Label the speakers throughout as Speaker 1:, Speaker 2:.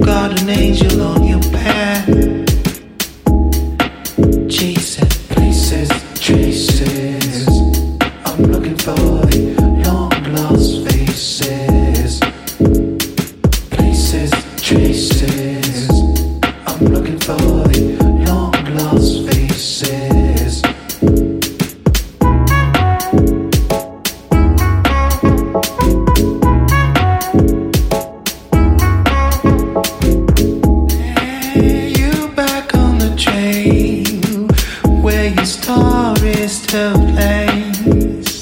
Speaker 1: got an angel on your path. Chasing places, traces. I'm looking for the long lost faces. Places, traces. I'm looking for the long lost faces. You back on the train where your stories tell place.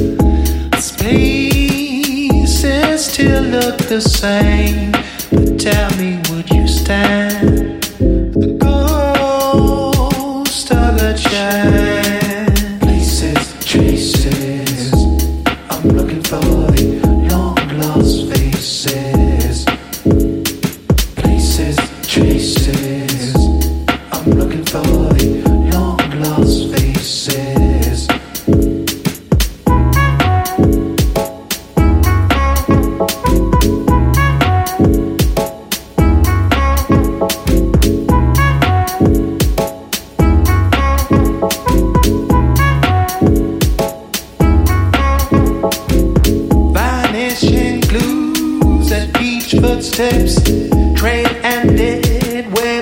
Speaker 1: Spaces still look the same, but tell me, would you stand the ghost of a chance? Places, traces. I'm looking for the long lost faces. Places, traces. I'm looking for the long lost faces. Vanishing clues at each footsteps, train and dead way.